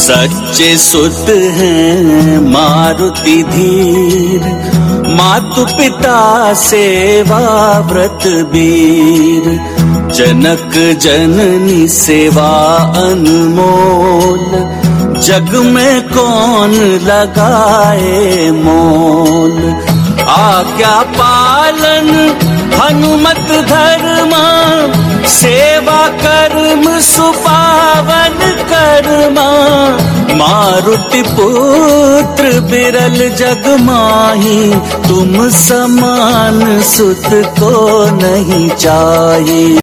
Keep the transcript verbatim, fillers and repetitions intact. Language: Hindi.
सच्चे सुत हैं मारुति धीर, मातु पिता सेवा व्रत वीर। जनक जननी सेवा अनमोल, जग में कौन लगाए मोल। आज्ञा पालन हनुमत धर्मा, सेवा कर्म सुपावन कर्मा। मारुति पुत्र बिरल जग माही, तुम समान सुत को नहीं चाहिए।